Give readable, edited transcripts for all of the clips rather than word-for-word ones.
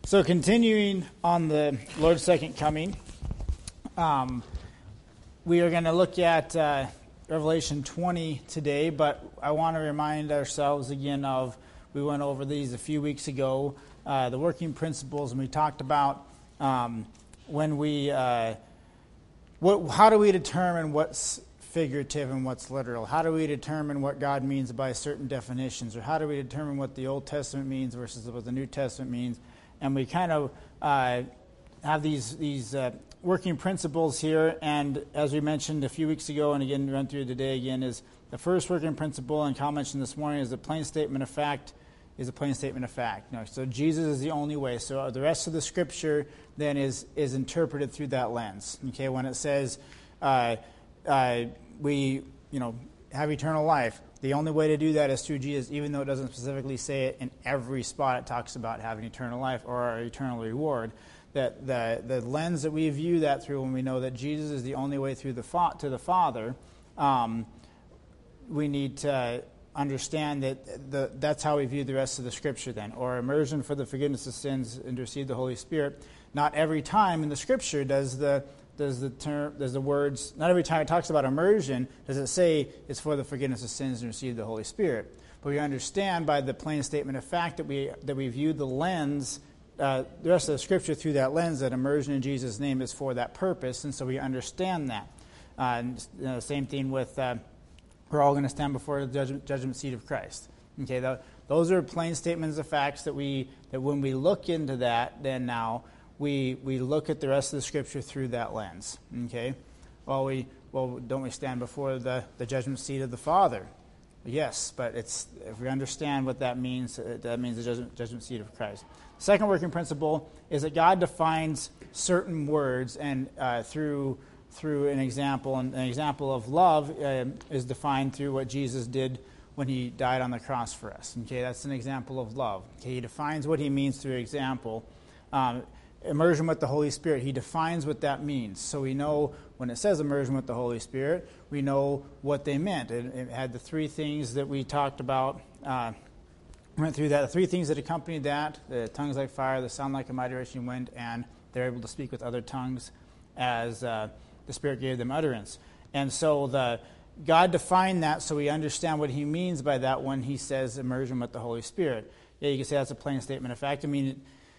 So continuing on the Lord's second coming, we are going to look at Revelation 20 today, but I want to remind ourselves again we went over these a few weeks ago, the working principles, and we talked about how do we determine what's figurative and what's literal? How do we determine what God means by certain definitions? Or how do we determine what the Old Testament means versus what the New Testament means? And we kind of have these working principles here. And as we mentioned a few weeks ago, and again run through today again, is the first working principle, and Kyle mentioned this morning, is a plain statement of fact is a plain statement of fact. So Jesus is the only way. So the rest of the Scripture then is interpreted through that lens. Okay, when it says we have eternal life, the only way to do that is through Jesus, even though it doesn't specifically say it in every spot it talks about having eternal life or our eternal reward. That the lens that we view that through, when we know that Jesus is the only way through to the Father, we need to understand that that's how we view the rest of the Scripture then. Or immersion for the forgiveness of sins and to receive the Holy Spirit. Not every time in the Scripture does the words, not every time it talks about immersion, does it say it's for the forgiveness of sins and receive the Holy Spirit. But we understand by the plain statement of fact that we view the lens, the rest of the Scripture through that lens, that immersion in Jesus' name is for that purpose, and so we understand that. Same thing with we're all going to stand before the judgment seat of Christ. Okay, those are plain statements of facts that when we look into that, then now we look at the rest of the Scripture through that lens. Okay? Well, don't we stand before the judgment seat of the Father? Yes, but if we understand what that means the judgment seat of Christ. Second working principle is that God defines certain words, and through an example, and an example of love is defined through what Jesus did when he died on the cross for us. Okay, that's an example of love. Okay, he defines what he means through example. Immersion with the Holy Spirit, he defines what that means. So we know when it says immersion with the Holy Spirit, we know what they meant. It had the three things that we talked about, went through that, the three things that accompanied that, the tongues like fire, the sound like a mighty rushing wind, and they're able to speak with other tongues as the Spirit gave them utterance. And so God defined that so we understand what he means by that when he says immersion with the Holy Spirit. Yeah, you can say that's a plain statement of fact. I mean,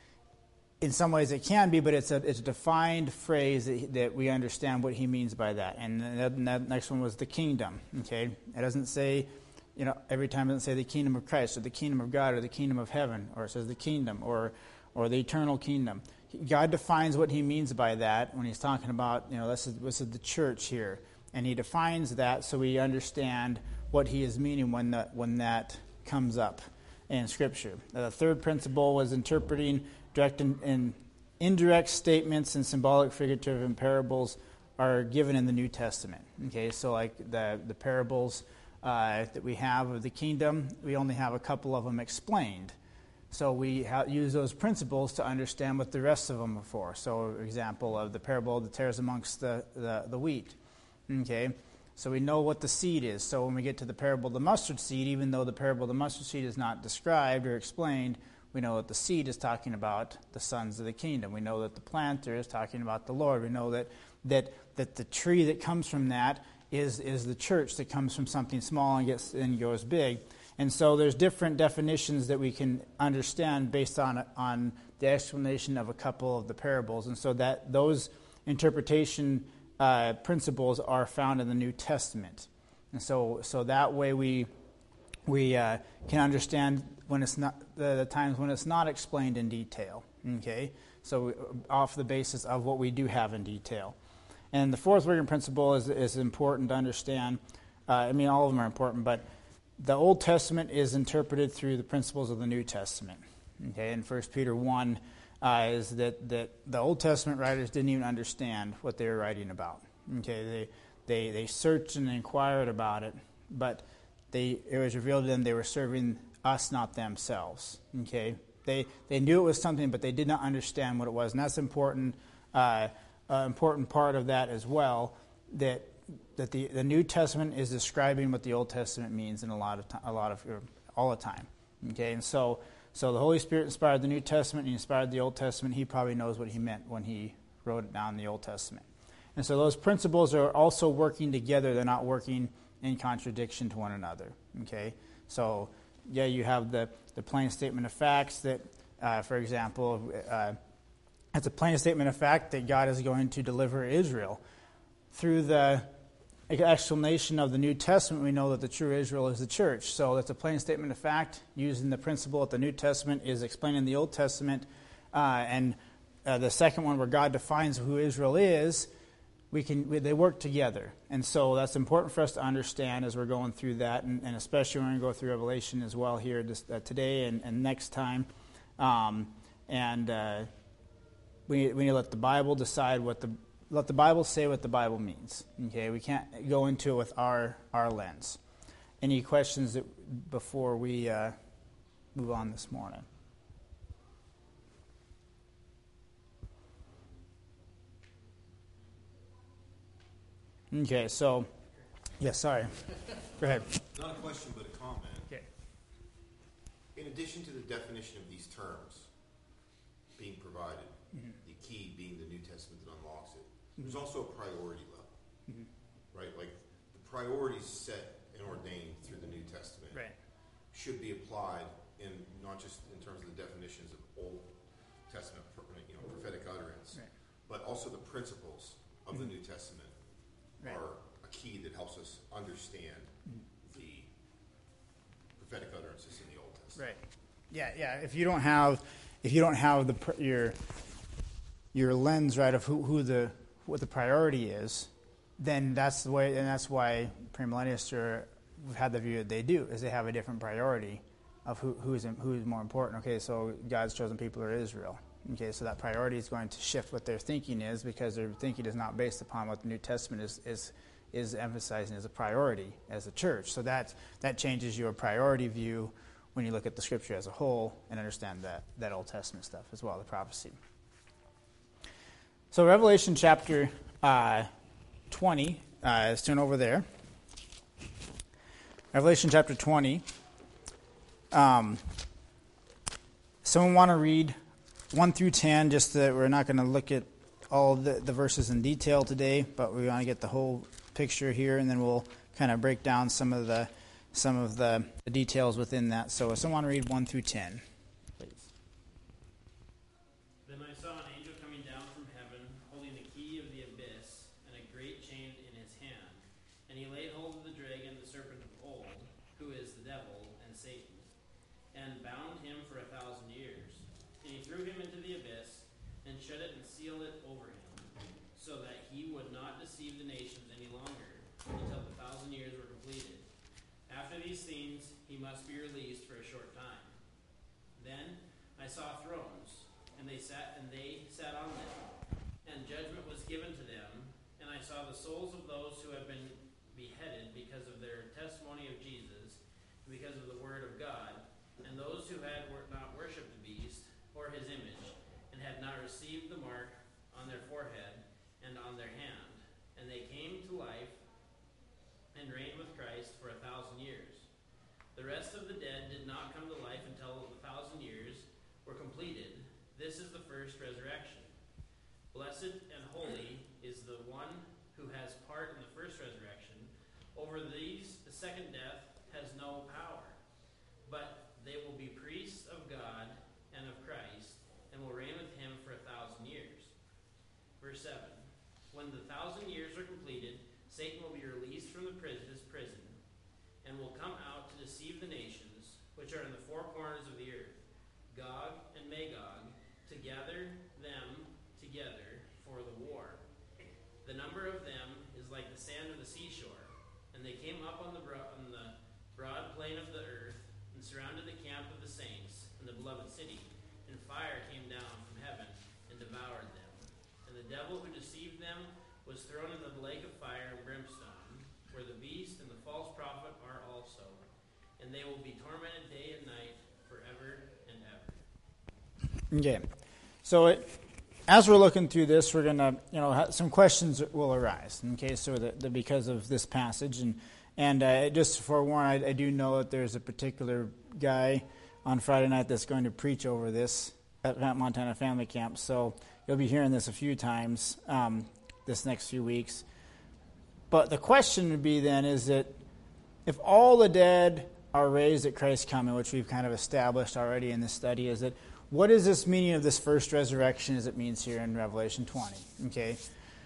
in some ways it can be, but it's a defined phrase that we understand what he means by that. And that next one was the kingdom. Okay, it doesn't say, every time it doesn't say the kingdom of Christ or the kingdom of God or the kingdom of heaven, or it says the kingdom or the eternal kingdom. God defines what he means by that when he's talking about, this is the church here, and he defines that so we understand what he is meaning when that comes up in Scripture. The third principle was interpreting direct and indirect statements and symbolic, figurative, and parables are given in the New Testament. Okay, so like the parables that we have of the kingdom, we only have a couple of them explained. So we use those principles to understand what the rest of them are for. So, example of the parable of the tares amongst the wheat. Okay, so we know what the seed is. So when we get to the parable of the mustard seed, even though the parable of the mustard seed is not described or explained, we know that the seed is talking about the sons of the kingdom. We know that the planter is talking about the Lord. We know that the tree that comes from that is the church that comes from something small and goes big. And so there's different definitions that we can understand based on the explanation of a couple of the parables. And so that those interpretation principles are found in the New Testament. And so that way we can understand when it's not the times when it's not explained in detail. Okay, so off the basis of what we do have in detail. And the fourth working principle is important to understand. All of them are important, but the Old Testament is interpreted through the principles of the New Testament. Okay, and 1 Peter 1 is that the Old Testament writers didn't even understand what they were writing about. Okay, they searched and inquired about it, but it was revealed to them they were serving us, not themselves. Okay, they knew it was something, but they did not understand what it was, and that's important. Important part of that as well. That the New Testament is describing what the Old Testament means in all the time. Okay, and so So the Holy Spirit inspired the New Testament, he inspired the Old Testament. He probably knows what he meant when he wrote it down in the Old Testament. And so those principles are also working together. They're not working in contradiction to one another. Okay? So, yeah, you have the plain statement of facts that, for example, it's a plain statement of fact that God is going to deliver Israel. Through the explanation of the New Testament, we know that the true Israel is the church. So that's a plain statement of fact, using the principle that the New Testament is explaining the Old Testament. And the second one, where God defines who Israel is, they work together. And so that's important for us to understand as we're going through that, and especially when we go through Revelation as well here today and next time. We need to let the Bible decide let the Bible say what the Bible means. Okay, we can't go into it with our lens. Any questions before we move on this morning? Okay, so, sorry. Go ahead. Not a question, but a comment. Okay. In addition to the definition of these terms being provided, the key being the New Testament that unlocks it, there's also a priority level, right? Like the priorities set and ordained through the New Testament should be applied in not just in terms of the definitions of Old Testament, prophetic utterance, but also the principles of the New Testament are a key that helps us understand the prophetic utterances in the Old Testament. Right. Yeah. If you don't have your lens right of what the priority is, then that's the way, and that's why premillennialists have had the view that they do, is they have a different priority of who is more important. Okay, so God's chosen people are Israel. Okay, so that priority is going to shift what their thinking is, because their thinking is not based upon what the New Testament is emphasizing as a priority as a church. So that changes your priority view when you look at the Scripture as a whole and understand that Old Testament stuff as well, the prophecy. So Revelation chapter 20, let's turn over there. Revelation chapter 20. Someone want to read 1 through 10, just that we're not going to look at all the verses in detail today, but we want to get the whole picture here, and then we'll kind of break down some of the details within that. So if someone read 1 through 10, please. Then I saw an angel coming down from heaven, holding the key of the abyss, and a great chain in his hand. And he laid hold of the dragon, the serpent of old, who is the devil and Satan, and bound him for 1,000 years. And he threw him into the abyss, and shut it and sealed it over him, so that he would not deceive the nations any longer, until the 1,000 years were completed. After these things, he must be released for a short time. Then I saw thrones, and they sat on them, and judgment was given to them. And I saw the souls of those who had been beheaded because of their testimony of Jesus, and because of the word of God, and those who had not worshipped the beast or his image, and had not received the mark on their forehead and on their hand. And they came to life and reigned with Christ for 1,000 years. The rest of the dead did not come to life until the 1,000 years were completed. This is the first resurrection. Blessed and holy is the one who has part in the first resurrection. Over these, the second death has no power, but they will be priests of God and of Christ, and will reign with him for 1,000 years. Verse 7. When the 1,000 years are completed, Satan will be released from his prison, and will come out to deceive the nations, which are in the four corners of the earth, Gog and Magog, to gather them together for the war. The number of them is like the sand of the seashore. And they came up on the broad plain of the earth, and surrounded the camp of the saints and the beloved city. And fire came down from heaven and devoured them. And the devil who deceived them was thrown into the lake of fire and brimstone, where the beast and the false prophet are also. And they will be tormented day and night forever and ever. Okay. So as we're looking through this, we're going to, some questions will arise. Okay, so because of this passage, and just to forewarn, I do know that there's a particular guy on Friday night that's going to preach over this at Montana Family Camp. So you'll be hearing this a few times this next few weeks. But the question would be then is that if all the dead are raised at Christ's coming, which we've kind of established already in this study, is that what is this meaning of this first resurrection as it means here in Revelation 20? Okay.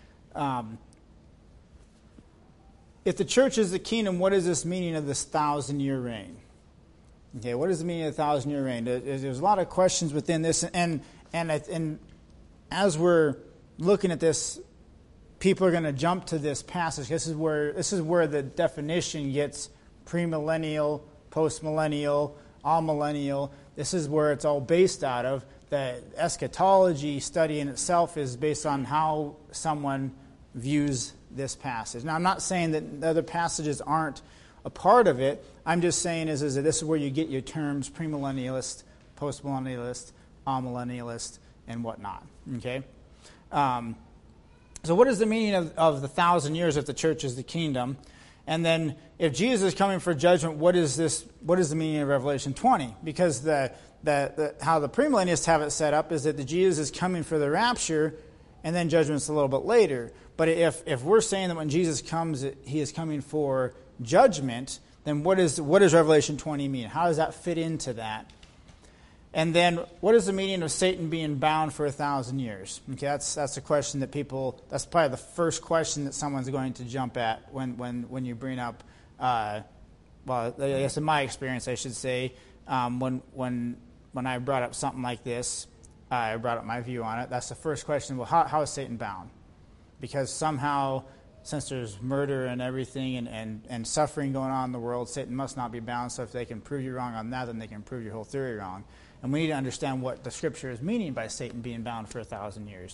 If the church is the kingdom, what is this meaning of this 1,000-year reign? Okay, what is the meaning of the 1,000-year reign? There's a lot of questions within this, and as we're looking at this, people are going to jump to this passage. This is where the definition gets premillennial, postmillennial, amillennial. This is where it's all based out of. The eschatology study in itself is based on how someone views this passage. Now, I'm not saying that the other passages aren't a part of it. I'm just saying is that this is where you get your terms premillennialist, postmillennialist, amillennialist, and whatnot. Okay? So what is the meaning of the 1,000 years if the church is the kingdom? And then if Jesus is coming for judgment, what is the meaning of Revelation 20? Because how the premillennialists have it set up is that the Jesus is coming for the rapture, and then judgment's a little bit later. But if we're saying that when Jesus comes, he is coming for judgment, then what does Revelation 20 mean? How does that fit into that? And then what is the meaning of Satan being bound for 1,000 years? Okay, that's a question that that's probably the first question that someone's going to jump at when you bring up, well, I guess in my experience, I should say, when I brought up something like this, I brought up my view on it. That's the first question. Well, how is Satan bound? Because somehow, since there's murder and everything and suffering going on in the world, Satan must not be bound. So if they can prove you wrong on that, then they can prove your whole theory wrong. And we need to understand what the Scripture is meaning by Satan being bound for 1,000 years.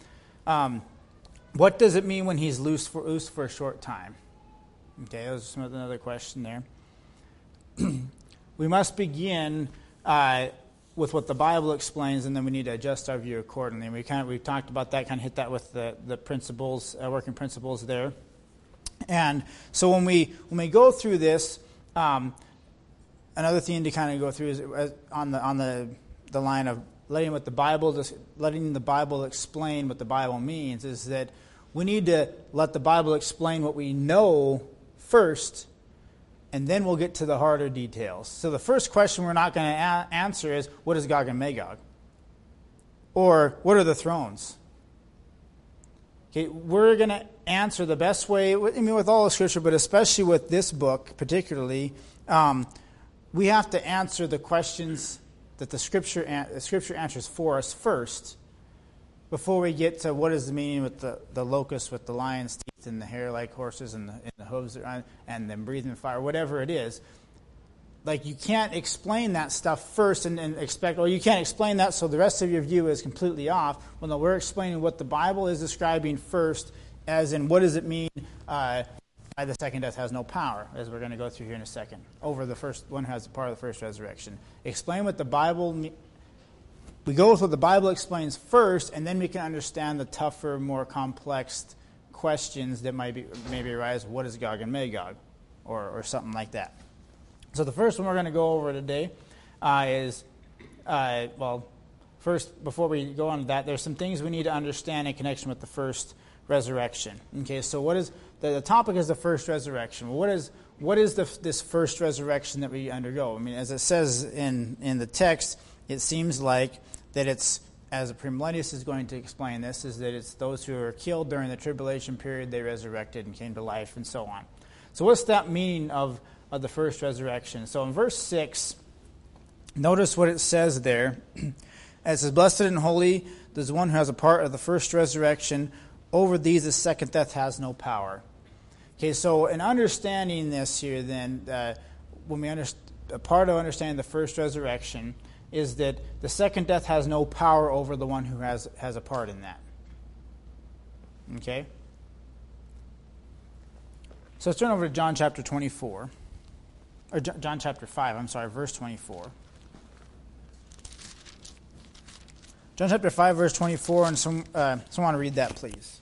What does it mean when he's loose for a short time? Okay, that was another question there. We must begin with what the Bible explains, and then we need to adjust our view accordingly. We've talked about that, kind of hit that with the principles, working principles there. And so when we go through this, another thing to kind of go through is on the line of letting the Bible explain what the Bible means, is that we need to let the Bible explain what we know first, and then we'll get to the harder details. So the first question we're not going to answer is, what is Gog and Magog? Or, what are the thrones? Okay, we're going to answer the best way, with all of Scripture, but especially with this book particularly, we have to answer the questions that the Scripture answers for us first, before we get to what is the meaning with the locust, with the lion's teeth and the hair like horses and the hooves and them breathing fire, whatever it is. Like, you can't explain that stuff first and expect, or you can't explain that so the rest of your view is completely off. Well, no, we're explaining what the Bible is describing first, as in what does it mean by the second death has no power, as we're going to go through here in a second, over the first one who has the part of the first resurrection. Explain what the Bible We go with what the Bible explains first, and then we can understand the tougher, more complex questions that maybe arise. What is Gog and Magog? Or something like that. So the first one we're going to go over today is, first, before we go on to that, there's some things we need to understand in connection with the first resurrection. Okay, so what is the topic is the first resurrection. What is this first resurrection that we undergo? I mean, as it says in the text, it seems like that it's, as a premillennialist is going to explain this, is that it's those who are killed during the tribulation period, they resurrected and came to life, and so on. So what's that meaning of the first resurrection? So in verse 6, notice what it says there. It says, "Blessed and holy is the one who has a part of the first resurrection. Over these the second death has no power." Okay, so in understanding this here, then, a part of understanding the first resurrection is that the second death has no power over the one who has a part in that. Okay? So let's turn over to John chapter 24. Or John chapter 5, verse 24. John chapter 5, verse 24, and someone want to read that, please.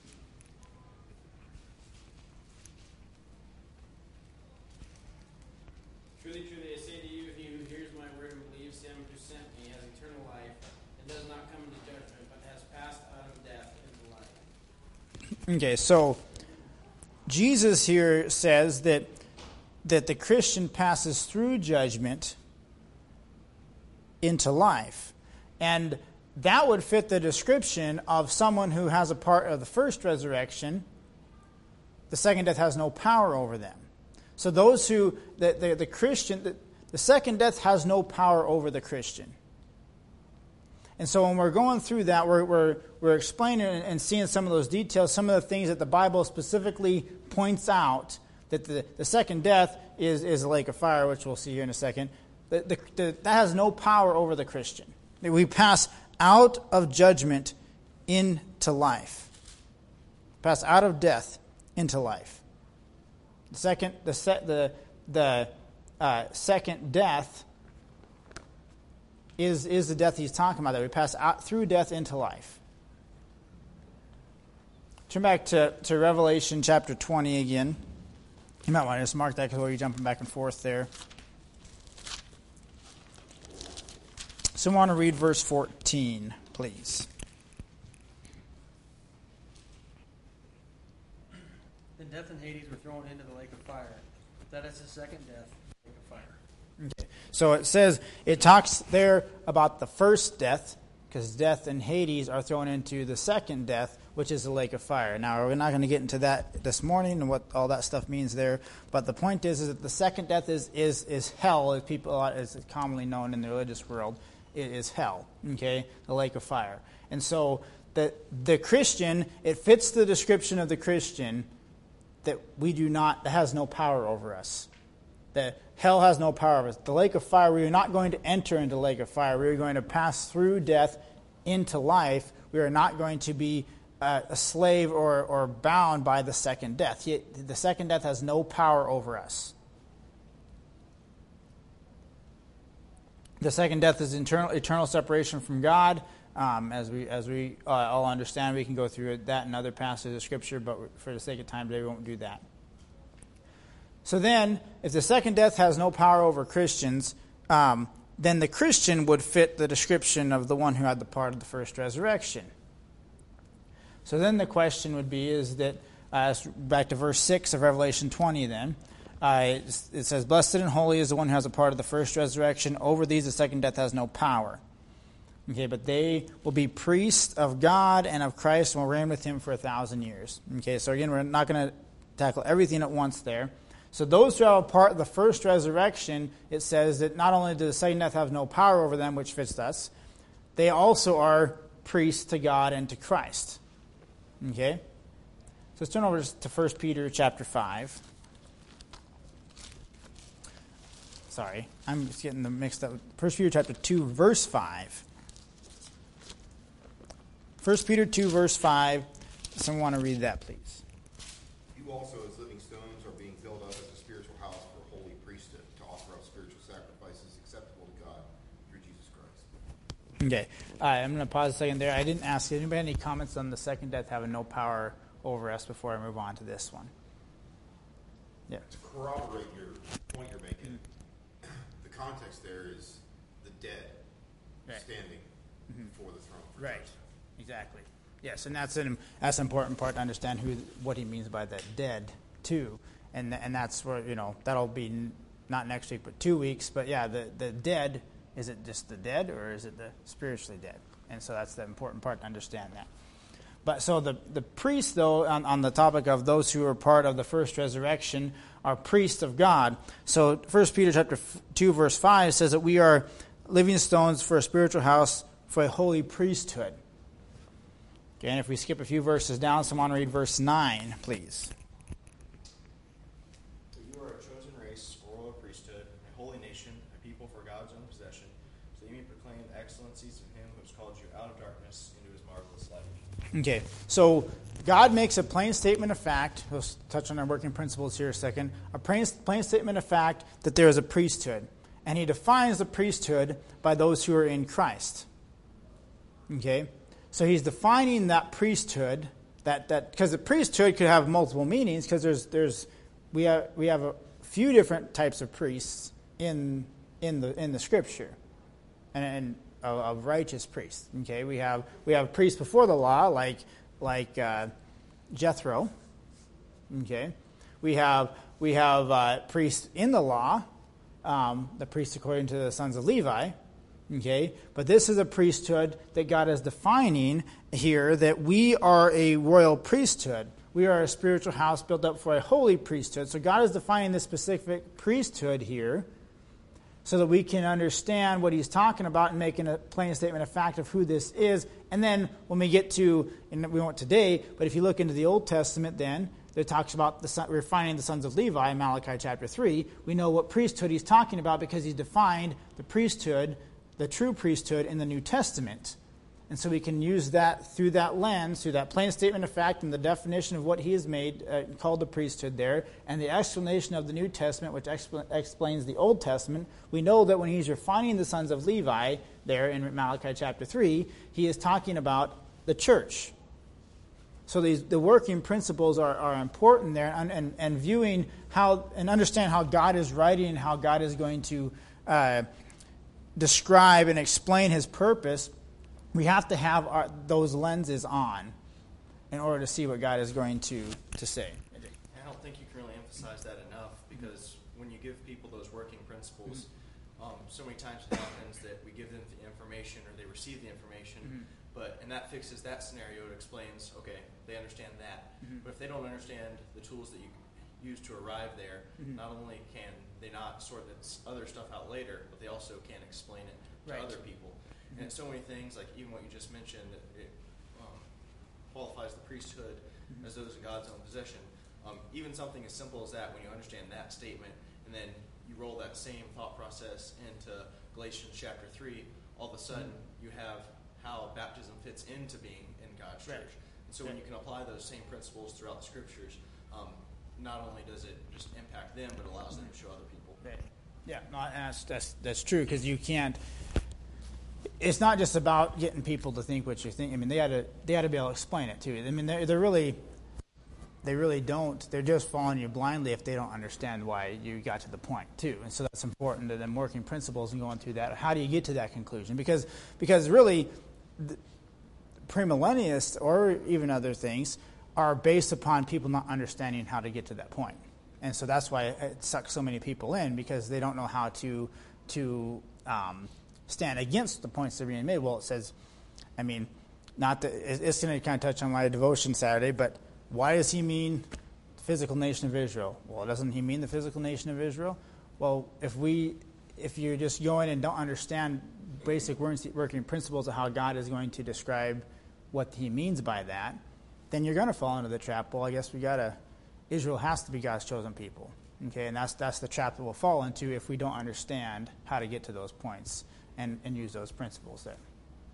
Truly, truly, I say to you, he who hears my word and believes him Okay, so Jesus here says that the Christian passes through judgment into life. And that would fit the description of someone who has a part of the first resurrection. The second death has no power over them. So those who, the Christian, the second death has no power over the Christian. And so when we're going through that, we're explaining and seeing some of those details, some of the things that the Bible specifically points out, that the second death is a lake of fire, which we'll see here in a second. That has no power over the Christian. We pass out of judgment into life. Pass out of death into life. The second death is the death he's talking about, that we pass out through death into life. Turn back to Revelation chapter 20 again. You might want to just mark that because we're jumping back and forth there. So I want to read verse 14, please. Then death and Hades were thrown into the lake of fire. That is the second death, the lake of fire. Okay. So it talks there about the first death, because death and Hades are thrown into the second death, which is the lake of fire. Now, we're not going to get into that this morning and what all that stuff means there, but the point is that the second death is hell, as it's commonly known in the religious world. It is hell, okay, the lake of fire. And so the Christian, it fits the description of the Christian that that has no power over us. That hell has no power over us. The lake of fire, we are not going to enter into the lake of fire. We are going to pass through death into life. We are not going to be a slave or bound by the second death. The second death has no power over us. The second death is eternal separation from God. As we all understand, we can go through that in other passages of Scripture, but for the sake of time today, we won't do that. So then, if the second death has no power over Christians, then the Christian would fit the description of the one who had the part of the first resurrection. So then the question would be back to verse 6 of Revelation 20 then. It says, "Blessed and holy is the one who has a part of the first resurrection. Over these the second death has no power." Okay, but they will be priests of God and of Christ and will reign with him for 1,000 years. Okay, so again, we're not going to tackle everything at once there. So those who have a part of the first resurrection, it says that not only does the second death have no power over them, which fits us, they also are priests to God and to Christ. Okay? So let's turn over to 1 Peter chapter 5. Sorry, I'm just getting them mixed up. 1 Peter chapter 2, verse 5. 1 Peter 2, verse 5. Someone want to read that, please. "You also, as living stones, are being built up as a spiritual house for a holy priesthood, to offer up spiritual sacrifices acceptable to God through Jesus Christ." Okay, I'm going to pause a second there. I didn't ask anybody any comments on the second death having no power over us before I move on to this one. Yeah. To corroborate your point you're making, the context there is the dead standing before the throne. Right. Exactly. Yes, and that's an important part to understand what he means by that dead too, and that's where that'll be not next week but 2 weeks. But yeah, the dead, is it just the dead or is it the spiritually dead? And so that's the important part to understand that. But so the priests, though, on the topic of those who are part of the first resurrection, are priests of God. So 1 Peter chapter 2 verse 5 says that we are living stones for a spiritual house, for a holy priesthood. Okay, and if we skip a few verses down, someone read verse 9, please. "You are a chosen race, a royal priesthood, a holy nation, a people for God's own possession, so that you may proclaim the excellencies of him who has called you out of darkness into his marvelous light." Okay, so God makes a plain statement of fact. We'll touch on our working principles here a second. A plain statement of fact that there is a priesthood. And he defines the priesthood by those who are in Christ. Okay? So he's defining that priesthood, that because the priesthood could have multiple meanings, because we have a few different types of priests in the Scripture, and of righteous priests. Okay, we have priests before the law, like Jethro. Okay, we have priests in the law, the priests according to the sons of Levi. Okay, but this is a priesthood that God is defining here, that we are a royal priesthood. We are a spiritual house built up for a holy priesthood. So God is defining this specific priesthood here so that we can understand what he's talking about and making a plain statement of fact of who this is. And then when we get to, and we won't today, but if you look into the Old Testament then, that talks about refining the sons of Levi in Malachi chapter 3, we know what priesthood he's talking about because he's defined the priesthood, the true priesthood in the New Testament. And so we can use that through that lens, through that plain statement of fact and the definition of what he has made, called the priesthood there, and the explanation of the New Testament, which explains the Old Testament. We know that when he's refining the sons of Levi there in Malachi chapter 3, he is talking about the church. So the working principles are important there, and viewing how, and understand how God is writing and how God is going to describe and explain his purpose. We have to have those lenses on in order to see what God is going to say. I don't think you can really emphasize that enough, because when you give people those working principles, so many times it happens that we give them the information or they receive the information, and that fixes that scenario. It explains, okay, they understand that. But if they don't understand the tools that you use to arrive there, not only can they not sort this other stuff out later, but they also can't explain it to other people. And so many things, like even what you just mentioned, it qualifies the priesthood as those in God's own possession. Even something as simple as that, when you understand that statement, and then you roll that same thought process into Galatians chapter 3, all of a sudden you have how baptism fits into being in God's church. And so when you can apply those same principles throughout the scriptures, not only does it just impact them, but allows them to show other people. Right. Yeah, no, that's true, because you can't. It's not just about getting people to think what you think. I mean, they had to be able to explain it too. I mean, they really don't. They're just following you blindly if they don't understand why you got to the point too. And so that's important to them working principles and going through that. How do you get to that conclusion? Because really, premillennialists or even other things are based upon people not understanding how to get to that point. And so that's why it sucks so many people in, because they don't know how to stand against the points that are being made. Well, it says, I mean, not that it's going to kind of touch on my devotion Saturday, but why does he mean the physical nation of Israel? Well, doesn't he mean the physical nation of Israel? Well, if you're just going and don't understand basic working principles of how God is going to describe what he means by that, then you're going to fall into the trap. Well, I guess Israel has to be God's chosen people. Okay, and that's the trap that we'll fall into if we don't understand how to get to those points and use those principles there.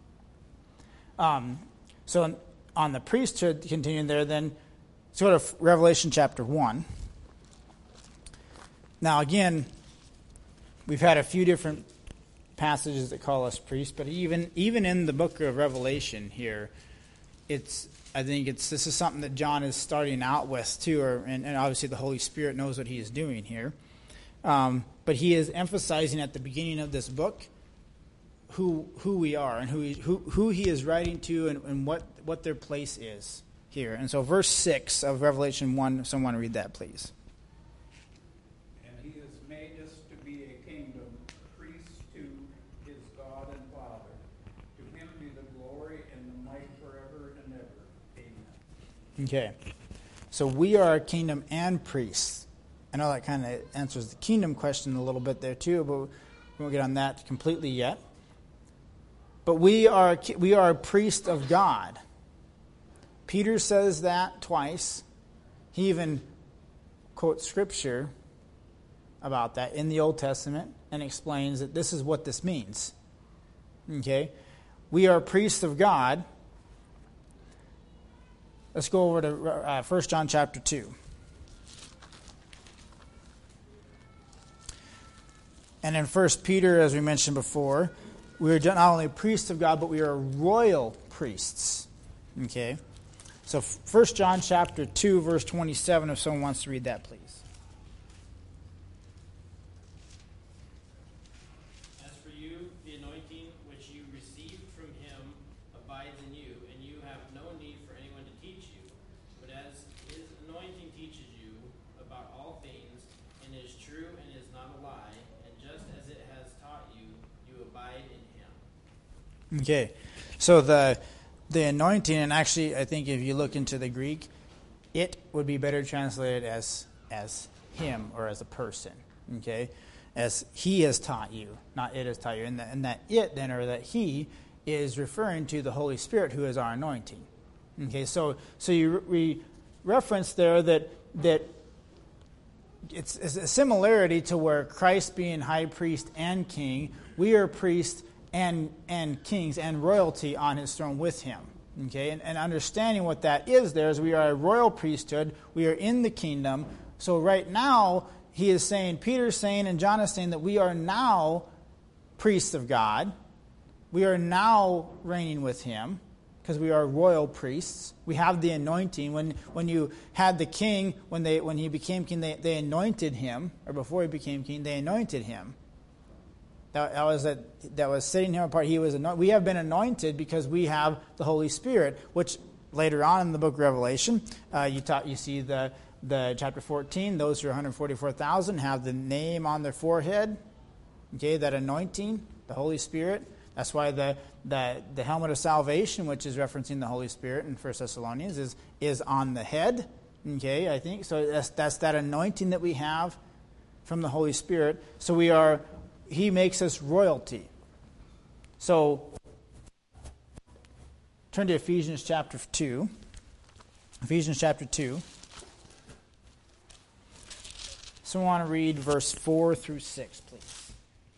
So on the priesthood, continuing there, then sort of Revelation chapter 1. Now again, we've had a few different passages that call us priests, but even in the book of Revelation here, this is something that John is starting out with too, and obviously the Holy Spirit knows what he is doing here. But he is emphasizing at the beginning of this book who we are and who he is writing to and what their place is here. And so verse 6 of Revelation 1, someone read that, please. And he has made us to be a kingdom, priests to his God and Father. To him be the glory and the might forever and ever. Amen. Okay. So we are a kingdom and priests. I know that kind of answers the kingdom question a little bit there too, but we won't get on that completely yet. But we are a priest of God. Peter says that twice. He even quotes scripture about that in the Old Testament and explains that this is what this means. Okay? We are priests of God. Let's go over to 1 John chapter 2. And in 1 Peter, as we mentioned before, we are not only priests of God, but we are royal priests. Okay? So 1 John chapter 2, verse 27, if someone wants to read that, please. As for you, the anointing which you received from him abides in you, and you have no need for anyone to teach you. But as Okay, so the anointing, and actually I think if you look into the Greek, it would be better translated as him or as a person. Okay, as he has taught you, not it has taught you, and that it then or that he is referring to the Holy Spirit, who is our anointing. Okay, so we reference there that it's a similarity to where Christ being high priest and king, we are priests and kings and royalty on his throne with him. Okay, and understanding what that is there is we are a royal priesthood, we are in the kingdom. So right now, he is saying, Peter's saying, and John is saying that we are now priests of God. We are now reigning with him because we are royal priests. We have the anointing. When you had the king, when he became king, they anointed him, or before he became king, they anointed him. That was setting him apart. He was anointed. We have been anointed because we have the Holy Spirit, which later on in the book of Revelation, you see the chapter 14. Those who are 144,000 have the name on their forehead. Okay, that anointing, the Holy Spirit. That's why the helmet of salvation, which is referencing the Holy Spirit in 1 Thessalonians, is on the head. Okay, I think so. That's that anointing that we have from the Holy Spirit. So he makes us royalty. So turn to Ephesians chapter 2. Ephesians chapter 2. So I want to read verse 4 through 6, please.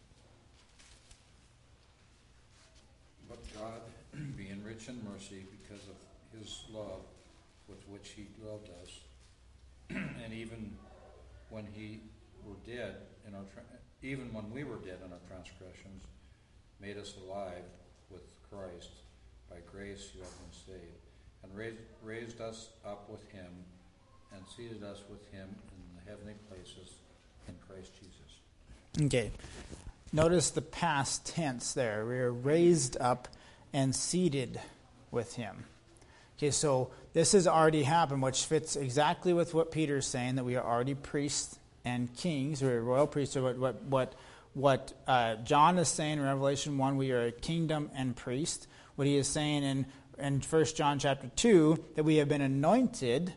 But God, being rich in mercy because of his love with which he loved us, and even when we were dead in our transgressions, made us alive with Christ. By grace you have been saved, and raised us up with him, and seated us with him in the heavenly places in Christ Jesus. Okay. Notice the past tense there. We are raised up and seated with him. Okay, so this has already happened, which fits exactly with what Peter's saying, that we are already priests and kings. We're a royal priesthood. What John is saying in Revelation 1, we are a kingdom and priest. What he is saying in 1 John chapter 2, that we have been anointed.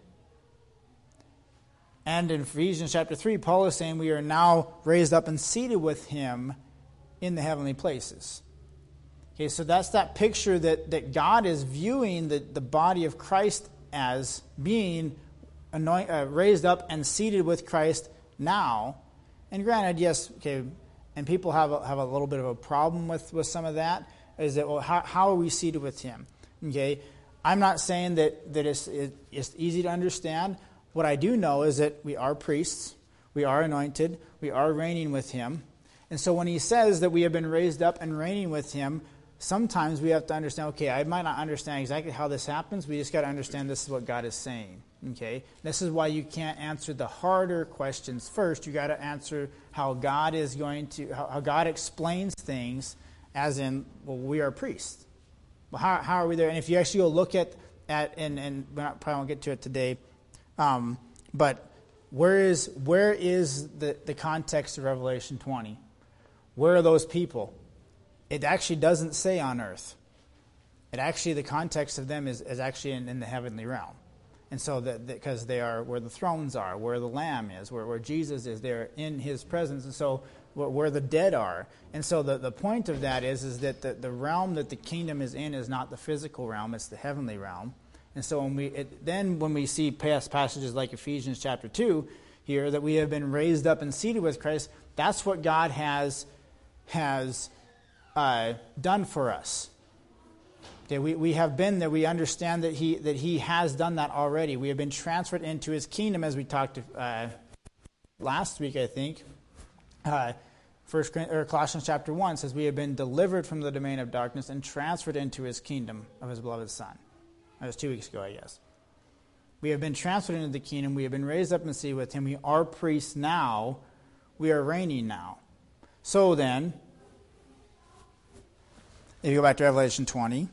And in Ephesians chapter 3, Paul is saying we are now raised up and seated with him in the heavenly places. Okay, so that's that picture that God is viewing the body of Christ as being raised up and seated with Christ now. And granted, yes, okay, and people have a little bit of a problem with some of that, is that, well, how are we seated with him? Okay, I'm not saying that it's easy to understand. What I do know is that we are priests, we are anointed, we are reigning with him. And so when he says that we have been raised up and reigning with him, sometimes we have to understand, okay, I might not understand exactly how this happens. We just got to understand this is what God is saying. Okay? This is why you can't answer the harder questions first. You got to answer how God is going to, how God explains things, as in, well, we are priests. Well, how are we there? And if you actually go look at and we probably won't get to it today, but where is the context of Revelation 20? Where are those people? It actually doesn't say on earth. It actually, the context of them is actually in the heavenly realm. And so because they are where the thrones are, where the Lamb is, where Jesus is, they're in his presence. And so where the dead are. And so the point of that is that the realm that the kingdom is in is not the physical realm, it's the heavenly realm. And so when we see past passages like Ephesians chapter 2 here, that we have been raised up and seated with Christ, that's what God has done for us. Okay, we have been there. We understand that he has done that already. We have been transferred into his kingdom, as we talked last week, I think. Colossians chapter 1 says we have been delivered from the domain of darkness and transferred into his kingdom of his beloved Son. That was 2 weeks ago, I guess. We have been transferred into the kingdom. We have been raised up and seated with him. We are priests now. We are reigning now. So then, if you go back to Revelation 20,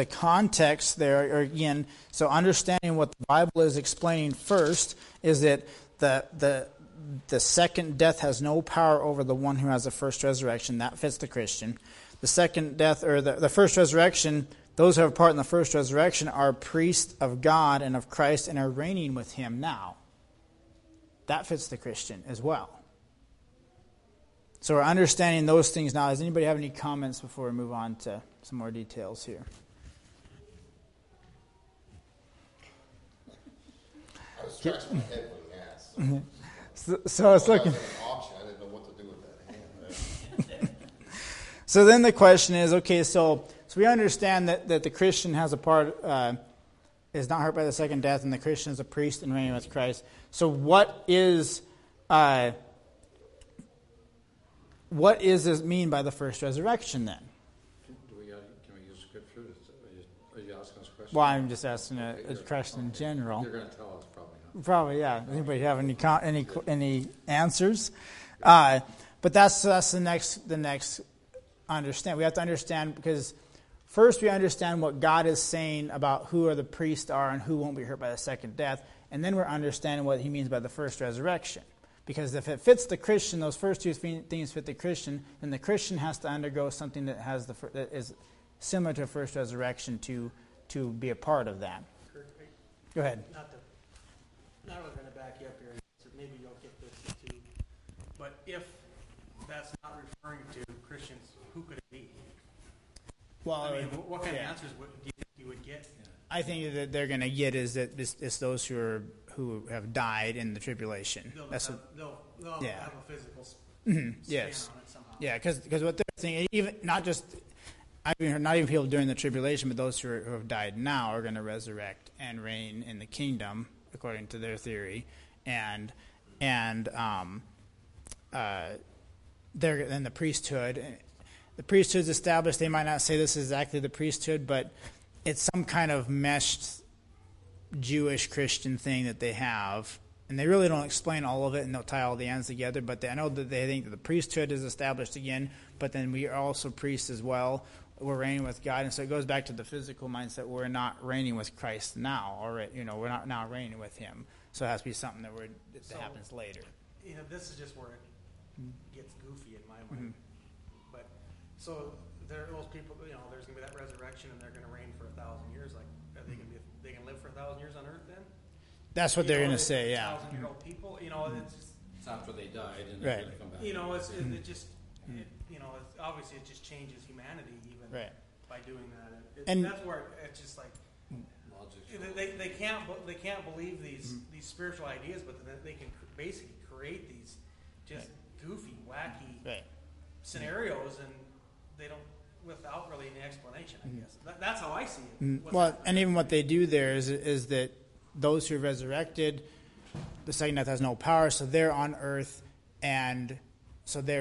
the context there, or again, so understanding what the Bible is explaining first is that the second death has no power over the one who has the first resurrection. That fits the Christian. The second death, or the first resurrection, those who have part in the first resurrection are priests of God and of Christ and are reigning with him now. That fits the Christian as well. So we're understanding those things now. Does anybody have any comments before we move on to some more details here? I was scratching my head when he asked. So I was looking. An auction. I didn't know what to do with that hand. So then the question is, okay, so we understand that the Christian has a part, is not hurt by the second death, and the Christian is a priest and reigning with Christ. So what does this mean by the first resurrection then? Can we use scripture? Are you asking us questions? Well, I'm just asking a question in general. You're going to tell us probably, huh? Probably, yeah. Anybody have any answers? But that's the next understand. We have to understand, because first we understand what God is saying about who are the priests are and who won't be hurt by the second death, and then we're understanding what he means by the first resurrection. Because if it fits the Christian, those first two things fit the Christian, then the Christian has to undergo something that is similar to a first resurrection to be a part of that. Go ahead. Not really going to back you up here, so maybe you'll get this too. But if that's not referring to Christians, who could it be? Well, I mean, what kind of answers do you think you would get? I think that they're going to get is that it's those who have died in the tribulation. They'll That's have a physical yes, span on it somehow. Yeah, because what they're saying, even not even people during the tribulation, but those who have died now are going to resurrect and reign in the kingdom according to their theory, and they're in the priesthood. The priesthood's established. They might not say this is exactly the priesthood, but it's some kind of meshed Jewish Christian thing that they have. And they really don't explain all of it, and they'll tie all the ends together. But I know that they think that the priesthood is established again, but then we are also priests as well. We're reigning with God. And so it goes back to the physical mindset. We're not reigning with Christ now. Or, we're not now reigning with him. So it has to be something that happens later. This is just where it gets goofy in my mind. Mm-hmm. But so there are those people, there's going to be that resurrection, and they're going to reign for 1,000 years. Like, are they can live for 1,000 years on earth then? That's what they're going to say, yeah. 1,000-year-old people, it's just... It's after they died and right. then they come back. It just, obviously it just changes humanity even by doing that. And that's where it's just like... They can't believe these spiritual ideas, but then they can basically create these just goofy, wacky scenarios, and they don't, without really any explanation, I guess. That's how I see it. Well, and even what they do there is that those who are resurrected, the second death has no power, so they're on earth, and so they're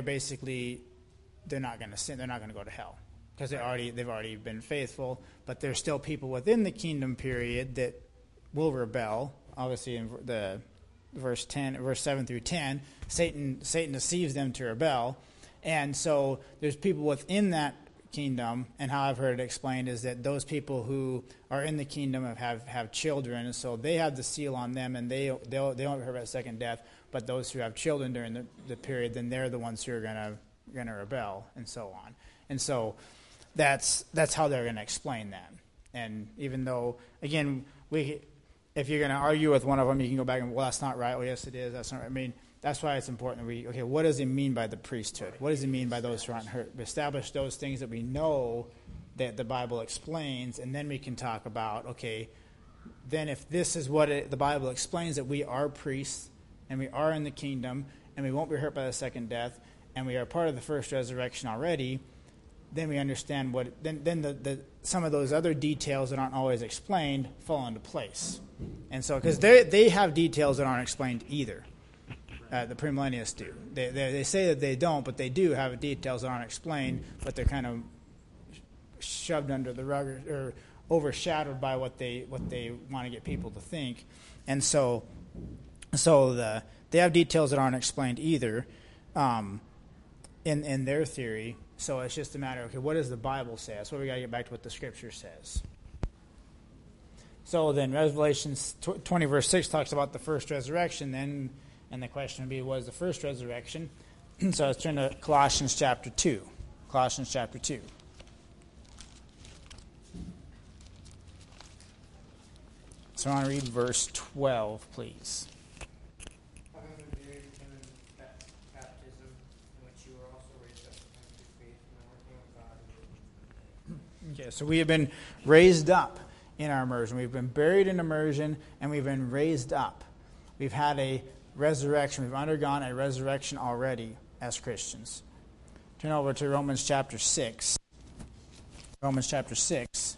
not going to sin, they're not going to go to hell, because they've already been faithful, but there's still people within the kingdom period that will rebel. Obviously, in the verse 7 through 10, Satan deceives them to rebel, and so there's people within that kingdom, and how I've heard it explained is that those people who are in the kingdom have children, and so they have the seal on them, and they don't hear about second death. But those who have children during the period, then they're the ones who are going to rebel, and so on. And so that's how they're going to explain that. And even though, again, if you're going to argue with one of them, you can go back and, well, that's not right. Well, yes, it is. That's not right. I mean, that's why it's important that what does it mean by the priesthood? What does it mean by those who aren't hurt? We establish those things that we know that the Bible explains, and then we can talk about, then if this is what the Bible explains, that we are priests, and we are in the kingdom, and we won't be hurt by the second death, and we are part of the first resurrection already, then we understand then some of those other details that aren't always explained fall into place. And so, because they have details that aren't explained either. The premillennialists do. They say that they don't, but they do have details that aren't explained, but they're kind of shoved under the rug or overshadowed by what they want to get people to think. And so they have details that aren't explained either in their theory. So it's just a matter of, what does the Bible say? That's why we got to get back to what the Scripture says. So then Revelation 20 verse 6 talks about the first resurrection then, and the question would be, what is the first resurrection? So let's turn to Colossians chapter 2. Colossians chapter 2. So I want to read verse 12, please. Having been buried with him in baptism, in which you were also raised up with him through faith in the working of God. Okay, so we have been raised up in our immersion. We've been buried in immersion, and we've been raised up. We've had a resurrection. We've undergone a resurrection already as Christians. Turn over to Romans chapter 6. Romans chapter 6.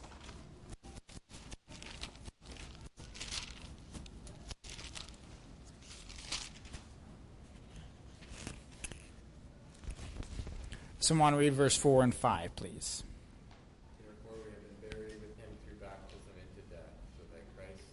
Someone read verse 4 and 5, please. Therefore we have been buried with him through baptism into death, so that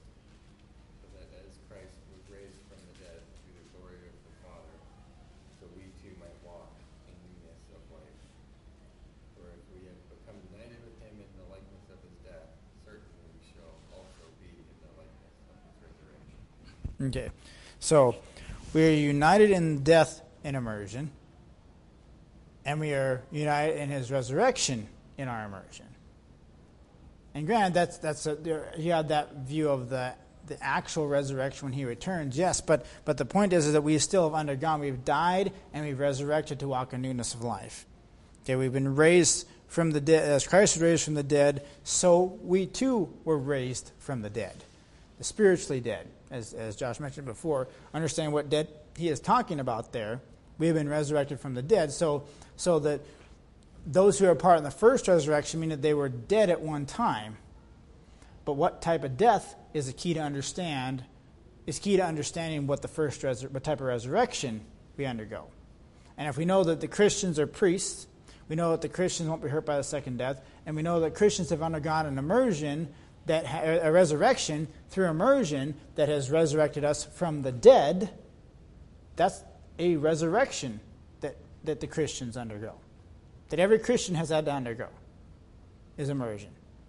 as Christ was raised from the dead through the glory of the Father, so we too might walk in newness of life. For if we have become united with him in the likeness of his death, certainly we shall also be in the likeness of his resurrection. Okay, so we are united in death in immersion, and we are united in his resurrection in our immersion. And granted, you have that view of the actual resurrection when he returns, yes, but the point is that we still have undergone. We've died and we've resurrected to walk in newness of life. Okay, we've been raised from the dead, as Christ was raised from the dead, so we too were raised from the dead, the spiritually dead, as Josh mentioned before. Understand what dead he is talking about there. We have been resurrected from the dead, so that those who are part in the first resurrection mean that they were dead at one time. But what type of death is the key to understand? Is key to understanding what what type of resurrection we undergo. And if we know that the Christians are priests, we know that the Christians won't be hurt by the second death, and we know that Christians have undergone an immersion, a resurrection through immersion that has resurrected us from the dead. That's a resurrection that the Christians undergo, that every Christian has had to undergo, is immersion.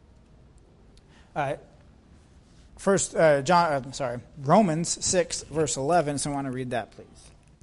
Romans 6, verse 11, so I want to read that, please.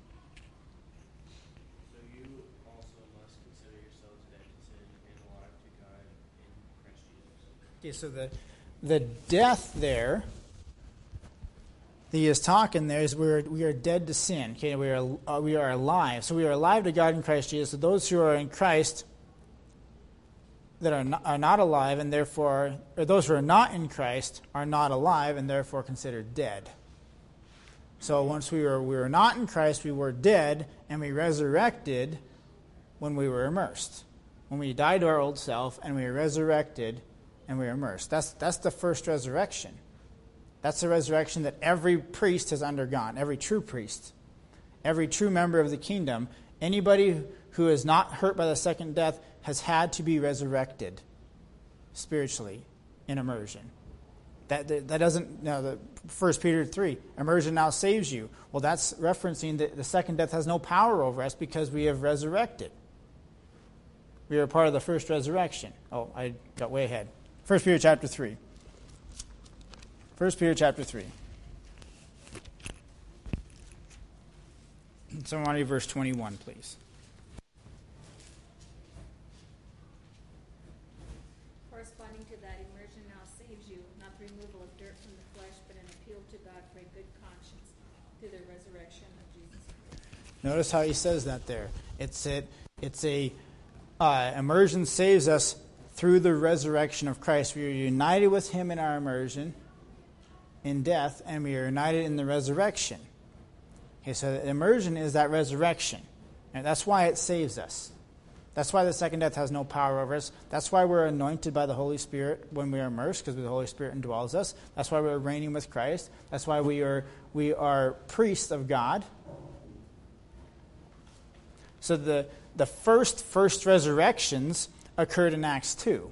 So you also must consider yourselves dead to sin and alive to God in Christ Jesus. Okay, so the death there that he is talking there is we are dead to sin. Okay, we are alive. So we are alive to God in Christ Jesus. So those who are in Christ that are not alive, and therefore, or those who are not in Christ are not alive, and therefore considered dead. So once we were not in Christ, we were dead, and we resurrected when we were immersed. When we died to our old self, and we were resurrected, and we were immersed. That's the first resurrection. That's the resurrection that every priest has undergone, every true priest, every true member of the kingdom. Anybody who is not hurt by the second death has had to be resurrected spiritually in immersion. That doesn't, the 1 Peter 3, immersion now saves you. Well, that's referencing that the second death has no power over us because we have resurrected. We are part of the first resurrection. Oh, I got way ahead. 1 Peter chapter 3. 1 Peter chapter 3. Someone read verse 21, please. Corresponding to that, immersion now saves you, not the removal of dirt from the flesh, but an appeal to God for a good conscience through the resurrection of Jesus Christ. Notice how he says that there. Immersion saves us through the resurrection of Christ. We are united with him in our immersion in death, and we are united in the resurrection. Okay, so immersion is that resurrection. And that's why it saves us. That's why the second death has no power over us. That's why we're anointed by the Holy Spirit when we are immersed, because the Holy Spirit indwells us. That's why we're reigning with Christ. That's why we are priests of God. So the first resurrections occurred in Acts 2.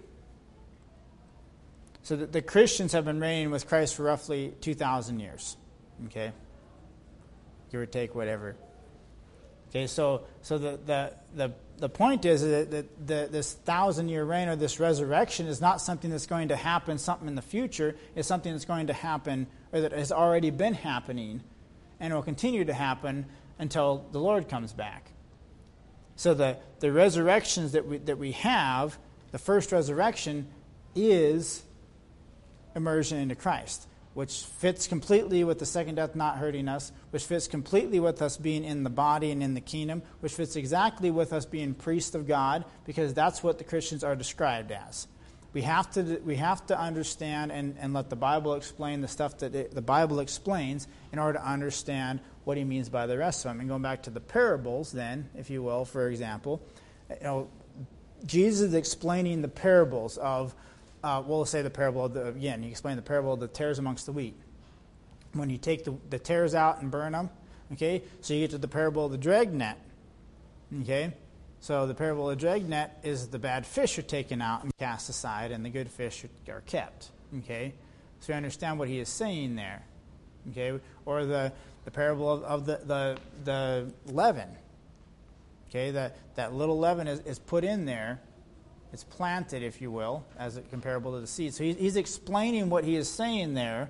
So the Christians have been reigning with Christ for roughly 2,000 years. Okay? Give or take, whatever. Okay, Okay, so the point is that this 1,000-year reign or this resurrection is not something that's going to happen, something in the future. It's something that's going to happen, or that has already been happening, and will continue to happen until the Lord comes back. So the resurrections that we have, the first resurrection is immersion into Christ, which fits completely with the second death not hurting us, which fits completely with us being in the body and in the kingdom, which fits exactly with us being priests of God, because that's what the Christians are described as. We have to understand and let the Bible explain the stuff that the Bible explains in order to understand what he means by the rest of them. And going back to the parables then, if you will, for example, Jesus is explaining the parables of, we'll say the parable of he explained the parable of the tares amongst the wheat. When you take the tares out and burn them, okay, so you get to the parable of the dragnet, okay. So the parable of the dragnet is the bad fish are taken out and cast aside, and the good fish are kept, okay. So you understand what he is saying there, okay. Or the parable of the leaven, okay. That little leaven is put in there. It's planted, if you will, as comparable to the seed. So he's explaining what he is saying there.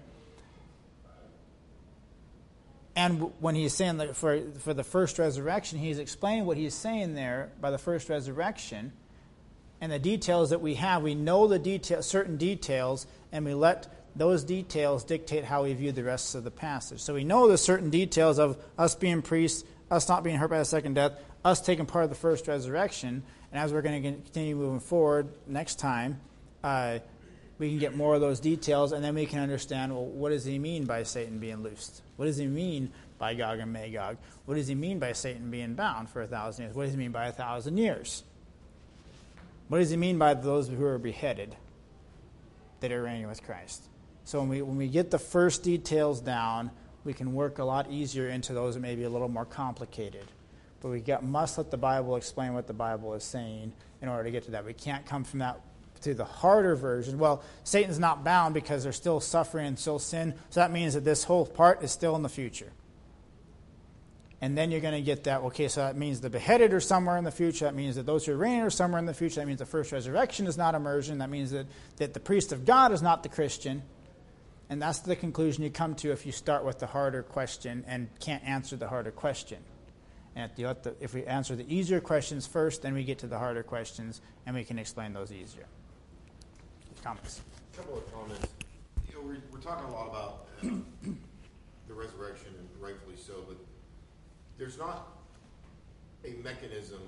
And when he's saying that for the first resurrection, he's explaining what he's saying there by the first resurrection. And the details that we have, we know the certain details, and we let those details dictate how we view the rest of the passage. So we know the certain details of us being priests, us not being hurt by the second death, us taking part of the first resurrection. And as we're going to continue moving forward next time, we can get more of those details, and then we can understand, well, what does he mean by Satan being loosed? What does he mean by Gog and Magog? What does he mean by Satan being bound for 1,000 years? What does he mean by 1,000 years? What does he mean by those who are beheaded that are reigning with Christ? So when we get the first details down, we can work a lot easier into those that may be a little more complicated. But we must let the Bible explain what the Bible is saying in order to get to that. We can't come from that to the harder version. Well, Satan's not bound because they're still suffering and still sin, so that means that this whole part is still in the future. And then you're going to get that, okay, so that means the beheaded are somewhere in the future. That means that those who are reigning are somewhere in the future. That means the first resurrection is not immersion. That means that the priest of God is not the Christian. And that's the conclusion you come to if you start with the harder question and can't answer the harder question. And if we answer the easier questions first, then we get to the harder questions, and we can explain those easier. Comments? A couple of comments. We're talking a lot about the resurrection, and rightfully so, but there's not a mechanism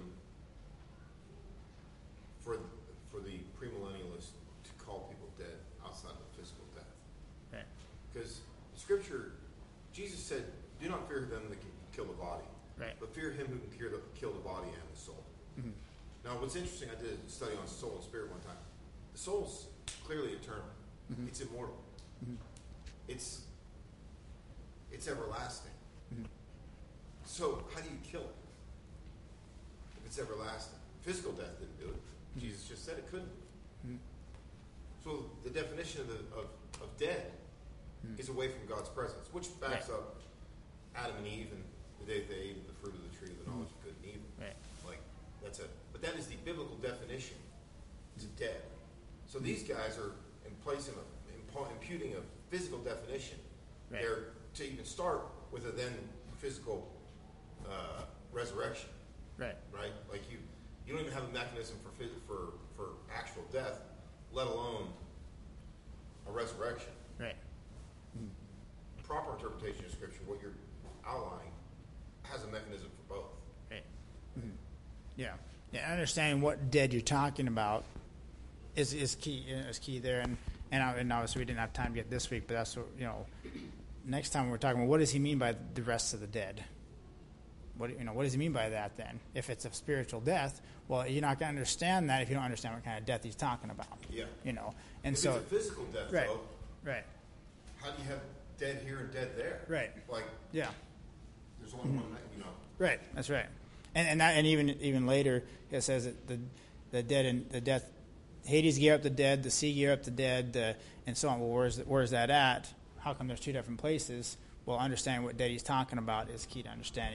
for the premillennialists to call people dead outside of physical death. Right. Because Scripture, Jesus said, "Do not fear them that can kill the body, right, but fear him who can kill the body and the soul." Mm-hmm. Now, what's interesting, I did a study on soul and spirit one time. The soul's clearly eternal. Mm-hmm. It's immortal. Mm-hmm. It's everlasting. Mm-hmm. So how do you kill it if it's everlasting? Physical death didn't do it. Mm-hmm. Jesus just said it couldn't. Mm-hmm. So the definition of dead mm-hmm. is away from God's presence, which backs up Adam and Eve and the day they ate the fruit of the tree of the knowledge of good and evil. Right. Like, that's it. But that is the biblical definition to dead. So these guys are imputing a physical definition there to even start with a then physical resurrection. Right. Right. Like you don't even have a mechanism for actual death, let alone a resurrection. Right. Mm-hmm. Proper interpretation of Scripture, what you're outlining, has a mechanism for both. Right. Mm-hmm. Yeah. Yeah. Understanding what dead you're talking about is key. Is key there, and obviously we didn't have time to get this week, but that's what, next time we're talking about what does he mean by the rest of the dead? What does he mean by that then? If it's a spiritual death, well, you're not going to understand that if you don't understand what kind of death he's talking about. Yeah. And if so it's a physical death, right, though, right. How do you have dead here and dead there? Right. Like, yeah. There's only one, Right. That's right. And even later it says that the dead and the death, Hades gave up the dead, the sea gave up the dead, and so on. Well, where's that at? How come there's two different places? Well, understanding what dead he's talking about is key to understanding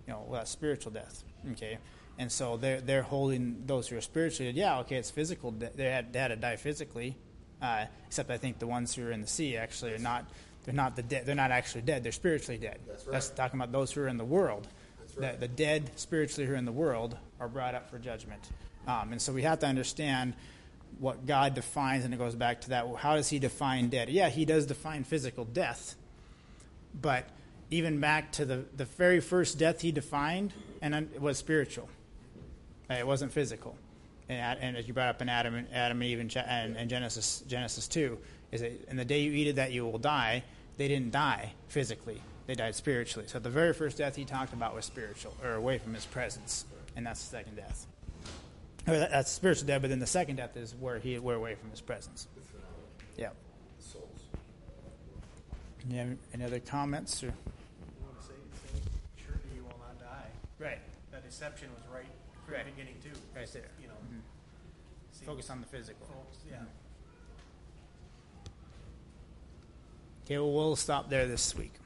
spiritual death. Okay, and so they're holding those who are spiritually dead. Yeah, okay, it's physical. They had to die physically, except I think the ones who are in the sea actually are not. They're not the dead. They're not actually dead. They're spiritually dead. That's right. That's talking about those who are in the world. That's right. The dead spiritually who are in the world are brought up for judgment. And so we have to understand what God defines, and it goes back to that. Well, how does he define dead? Yeah, he does define physical death. But even back to the very first death he defined, and it was spiritual. It wasn't physical. And as you brought up in Adam and Eve and Genesis 2, is that in the day you eat of that you will die. They didn't die physically. They died spiritually. So the very first death he talked about was spiritual, or away from his presence. And that's the second death. Or that's spiritual death, but then the second death is where we're away from his presence. Yeah. Souls. You have any other comments? Or? You want to say, surely you will not die. Right. That deception was right from the beginning, too. Right there. Focus on the physical. Yeah. Okay, well, we'll stop there this week.